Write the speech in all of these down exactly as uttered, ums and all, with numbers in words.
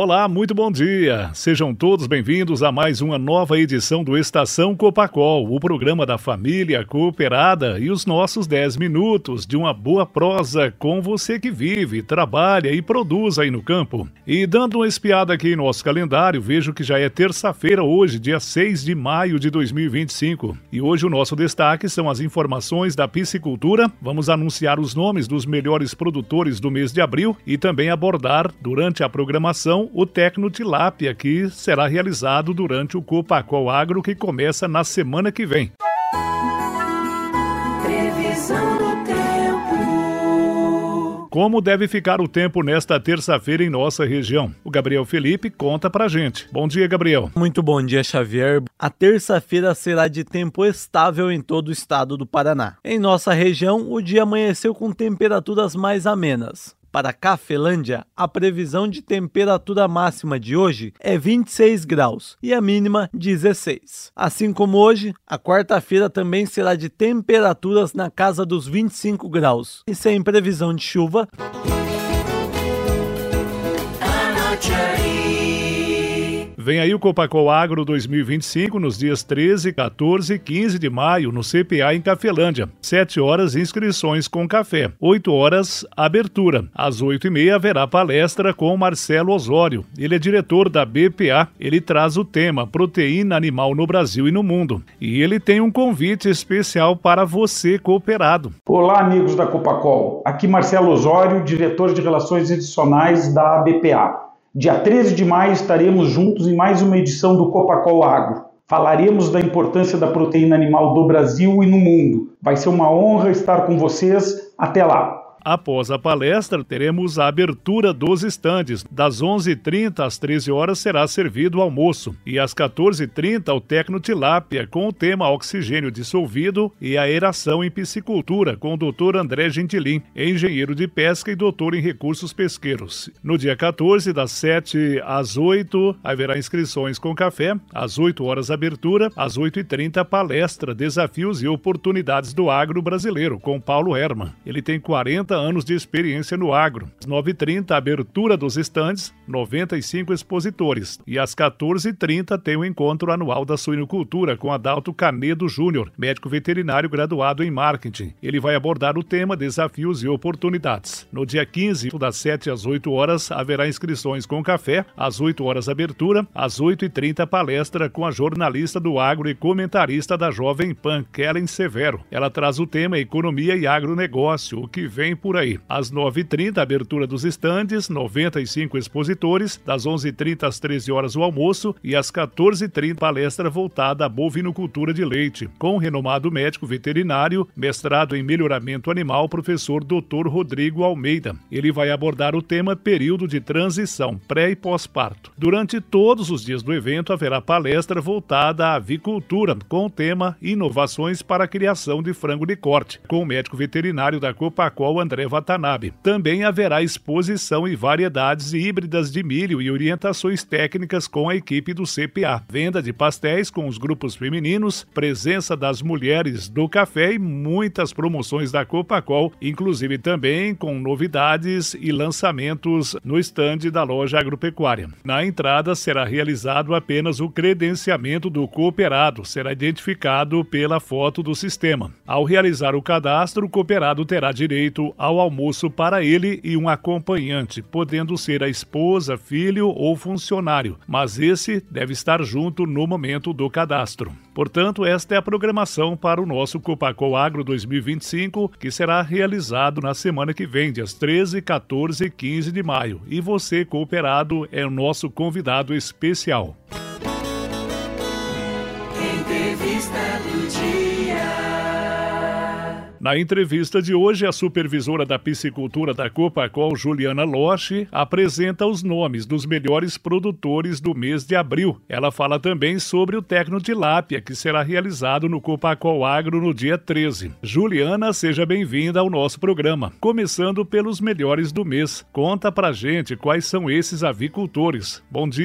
Olá, muito bom dia. Sejam todos bem-vindos a mais uma nova edição do Estação Copacol, o programa da família cooperada e os nossos dez minutos de uma boa prosa com você que vive, trabalha e produz aí no campo. E dando uma espiada aqui em nosso calendário, vejo que já é terça-feira hoje, dia seis de maio de dois mil e vinte e cinco. E hoje o nosso destaque são as informações da piscicultura. Vamos anunciar os nomes dos melhores produtores do mês de abril e também abordar, durante a programação, o Tecno Tilápia, que será realizado durante o Copacol Agro, que começa na semana que vem. Previsão do tempo. Como deve ficar o tempo nesta terça-feira em nossa região? O Gabriel Felipe conta pra gente. Bom dia, Gabriel. Muito bom dia, Xavier. A terça-feira será de tempo estável em todo o estado do Paraná. Em nossa região, o dia amanheceu com temperaturas mais amenas. Para Cafelândia, a previsão de temperatura máxima de hoje é vinte e seis graus e a mínima dezesseis. Assim como hoje, a quarta-feira também será de temperaturas na casa dos vinte e cinco graus e sem previsão de chuva. Anote aí. Vem aí o Copacol Agro dois mil e vinte e cinco nos dias treze, quatorze e quinze de maio no C P A em Cafelândia. sete horas, inscrições com café. oito horas, abertura. Às oito e meia haverá palestra com Marcelo Osório. Ele é diretor da B P A. Ele traz o tema Proteína Animal no Brasil e no Mundo. E ele tem um convite especial para você, cooperado. Olá, amigos da Copacol. Aqui Marcelo Osório, diretor de Relações Institucionais da B P A. Dia treze de maio estaremos juntos em mais uma edição do Copacol Agro. Falaremos da importância da proteína animal do Brasil e no mundo. Vai ser uma honra estar com vocês. Até lá! Após a palestra, teremos a abertura dos estandes. Das onze e trinta às treze horas será servido o almoço. E às quatorze e trinta, o Tecno Tilápia, com o tema oxigênio dissolvido e aeração em piscicultura, com o doutor André Gentilin, engenheiro de pesca e doutor em recursos pesqueiros. No dia quatorze, das sete às oito, haverá inscrições com café. Às oito horas, abertura. Às oito e trinta, palestra, desafios e oportunidades do agro brasileiro, com Paulo Herman. Ele tem quarenta anos de experiência no agro. Às nove e trinta, abertura dos estandes, noventa e cinco expositores. E às quatorze e trinta tem o encontro anual da suinocultura com Adalto Canedo Júnior, médico veterinário graduado em marketing. Ele vai abordar o tema desafios e oportunidades. No dia quinze, das sete às oito horas, haverá inscrições com café. Às oito horas, abertura. Às oito e trinta, palestra com a jornalista do agro e comentarista da Jovem Pan, Kellen Severo. Ela traz o tema economia e agronegócio, o que vem por aí. Às nove e trinta, abertura dos estandes, noventa e cinco expositores. Das onze e trinta às treze horas, o almoço. E às quatorze e trinta, palestra voltada à bovinocultura de leite, com o renomado médico veterinário, mestrado em melhoramento animal, professor doutor Rodrigo Almeida. Ele vai abordar o tema período de transição, pré e pós-parto. Durante todos os dias do evento, haverá palestra voltada à avicultura, com o tema inovações para a criação de frango de corte, com o médico veterinário da Copacol, André Watanabe. Também haverá exposição em variedades híbridas de milho e orientações técnicas com a equipe do C P A. Venda de pastéis com os grupos femininos, presença das mulheres do café e muitas promoções da Copacol, inclusive também com novidades e lançamentos no estande da loja agropecuária. Na entrada será realizado apenas o credenciamento do cooperado, será identificado pela foto do sistema. Ao realizar o cadastro, o cooperado terá direito ao almoço para ele e um acompanhante, podendo ser a esposa, filho ou funcionário, mas esse deve estar junto no momento do cadastro. Portanto, esta é a programação para o nosso Copacol Agro dois mil e vinte e cinco, que será realizado na semana que vem, dias treze, quatorze e quinze de maio. E você, cooperado, é o nosso convidado especial. Entrevista do dia. Na entrevista de hoje, a supervisora da piscicultura da Copacol, Juliana Loche, apresenta os nomes dos melhores produtores do mês de abril. Ela fala também sobre o Tecno Tilápia, que será realizado no Copacol Agro no dia treze. Juliana, seja bem-vinda ao nosso programa. Começando pelos melhores do mês. Conta pra gente quais são esses avicultores. Bom dia.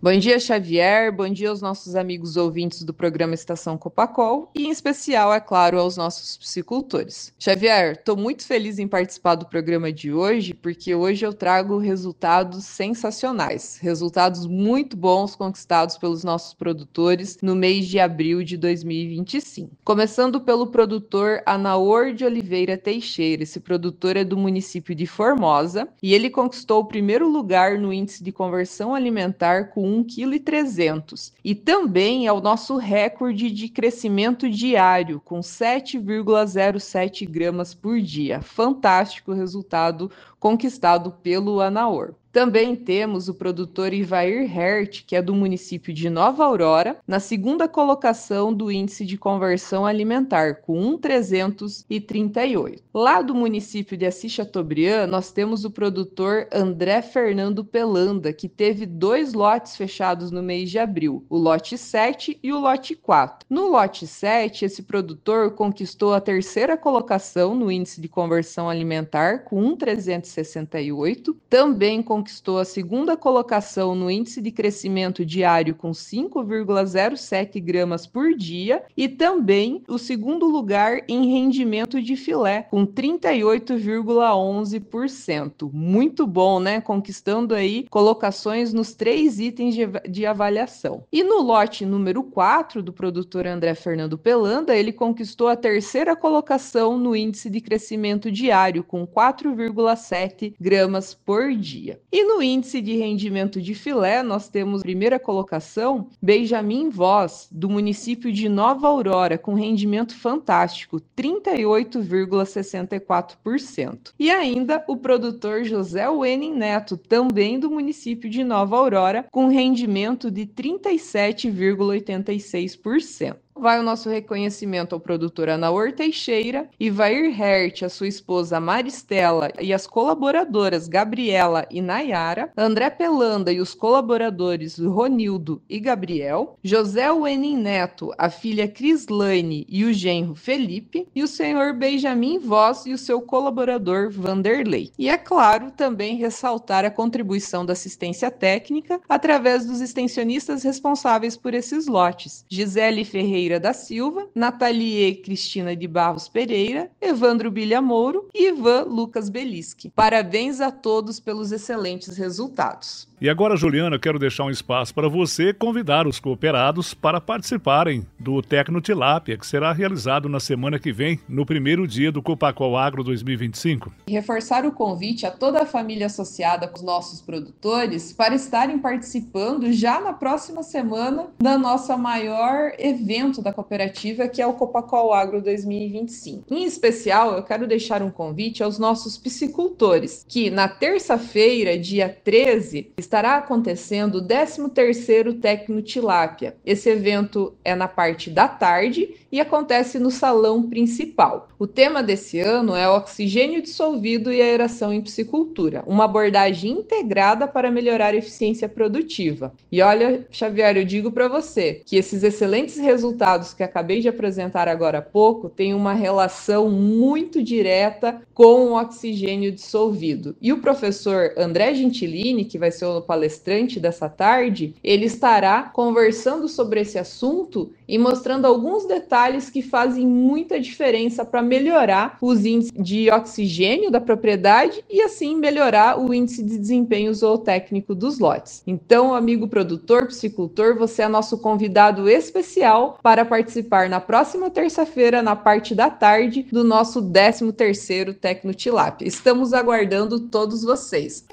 Bom dia, Xavier. Bom dia aos nossos amigos ouvintes do programa Estação Copacol e, em especial, é claro, aos nossos psicultores. Xavier, estou muito feliz em participar do programa de hoje, porque hoje eu trago resultados sensacionais, resultados muito bons conquistados pelos nossos produtores no mês de abril de dois mil e vinte e cinco. Começando pelo produtor Anaor de Oliveira Teixeira. Esse produtor é do município de Formosa e ele conquistou o primeiro lugar no índice de conversão alimentar com um vírgula trezentos quilos. E também é o nosso recorde de crescimento diário, com sete vírgula zero sete gramas por dia. Fantástico resultado conquistado pelo Anaor. Também temos o produtor Ivair Hert, que é do município de Nova Aurora, na segunda colocação do índice de conversão alimentar, com um vírgula trezentos e trinta e oito. Lá do município de Assis Chateaubriand, nós temos o produtor André Fernando Pelanda, que teve dois lotes fechados no mês de abril, o lote sete e o lote quatro. No lote sete, esse produtor conquistou a terceira colocação no índice de conversão alimentar, com um vírgula trezentos e sessenta e oito. Também conquistou a segunda colocação no índice de crescimento diário com cinco vírgula zero sete gramas por dia e também o segundo lugar em rendimento de filé com trinta e oito vírgula onze por cento. Muito bom, né? Conquistando aí colocações nos três itens de, de avaliação. E no lote número quatro do produtor André Fernando Pelanda, ele conquistou a terceira colocação no índice de crescimento diário com quatro vírgula sete gramas por dia. E no índice de rendimento de filé, nós temos a primeira colocação, Benjamin Voss, do município de Nova Aurora, com rendimento fantástico, trinta e oito vírgula sessenta e quatro por cento. E ainda o produtor José Wenning Neto, também do município de Nova Aurora, com rendimento de trinta e sete vírgula oitenta e seis por cento. Vai o nosso reconhecimento ao produtor Anaor Teixeira, Ivair Hert, a sua esposa Maristela e as colaboradoras Gabriela e Nayara, André Pelanda e os colaboradores Ronildo e Gabriel, José Wenning Neto, a filha Crislaine e o genro Felipe, e o senhor Benjamin Voss e o seu colaborador Vanderlei. E é claro, também ressaltar a contribuição da assistência técnica através dos extensionistas responsáveis por esses lotes, Gisele Ferreira da Silva, Nathalie Cristina de Barros Pereira, Evandro Bilha Mouro e Ivan Lucas Beliski. Parabéns a todos pelos excelentes resultados. E agora, Juliana, eu quero deixar um espaço para você convidar os cooperados para participarem do Tecno Tilápia, que será realizado na semana que vem, no primeiro dia do Copacol Agro dois mil e vinte e cinco. Reforçar o convite a toda a família associada com os nossos produtores para estarem participando já na próxima semana da nossa maior evento da cooperativa, que é o Copacol Agro dois mil e vinte e cinco. Em especial, eu quero deixar um convite aos nossos piscicultores, que na terça-feira, dia treze, estará acontecendo o décimo terceiro Tecno Tilápia. Esse evento é na parte da tarde e acontece no salão principal. O tema desse ano é o oxigênio dissolvido e aeração em piscicultura, uma abordagem integrada para melhorar a eficiência produtiva. E olha, Xavier, eu digo para você que esses excelentes resultados que acabei de apresentar agora há pouco têm uma relação muito direta com o oxigênio dissolvido. E o professor André Gentilini, que vai ser o palestrante dessa tarde, ele estará conversando sobre esse assunto e mostrando alguns detalhes que fazem muita diferença para melhorar os índices de oxigênio da propriedade e assim melhorar o índice de desempenho zootécnico dos lotes. Então, amigo produtor, piscicultor, você é nosso convidado especial para participar na próxima terça-feira, na parte da tarde, do nosso décimo terceiro Tecno Tilápia. Estamos aguardando todos vocês.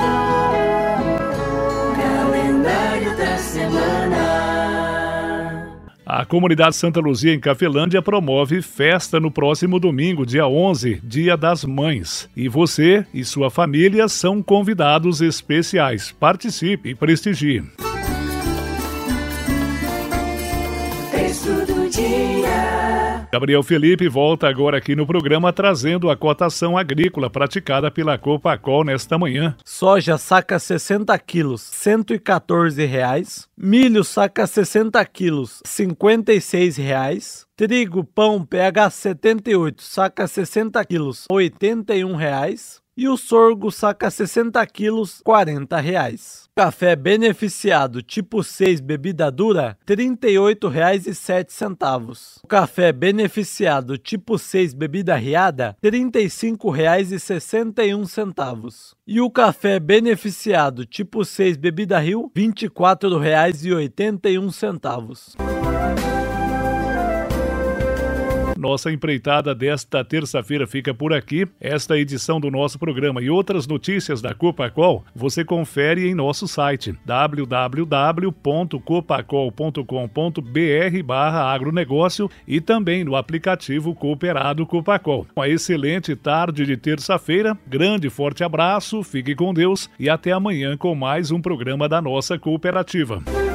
Calendário da semana. A comunidade Santa Luzia, em Cafelândia, promove festa no próximo domingo, dia onze, Dia das Mães. E você e sua família são convidados especiais. Participe e prestigie. Texto do dia. Gabriel Felipe volta agora aqui no programa trazendo a cotação agrícola praticada pela Copacol nesta manhã. Soja saca sessenta quilos, cento e quatorze reais. Milho saca sessenta quilos, cinquenta e seis reais. Trigo pão P H setenta e oito saca sessenta quilos, oitenta e um reais. e o sorgo saca sessenta quilos, quarenta reais. Café beneficiado tipo seis bebida dura, trinta e oito reais e sete centavos. O café beneficiado tipo seis bebida riada, trinta e cinco reais e sessenta e um centavos. E o café beneficiado tipo seis bebida Rio, vinte e quatro reais e oitenta e um centavos. Nossa empreitada desta terça-feira fica por aqui. Esta edição do nosso programa e outras notícias da Copacol você confere em nosso site w w w ponto copacol ponto com ponto b r barra agronegócio e também no aplicativo Cooperado Copacol. Uma excelente tarde de terça-feira, grande e forte abraço, fique com Deus e até amanhã com mais um programa da nossa cooperativa.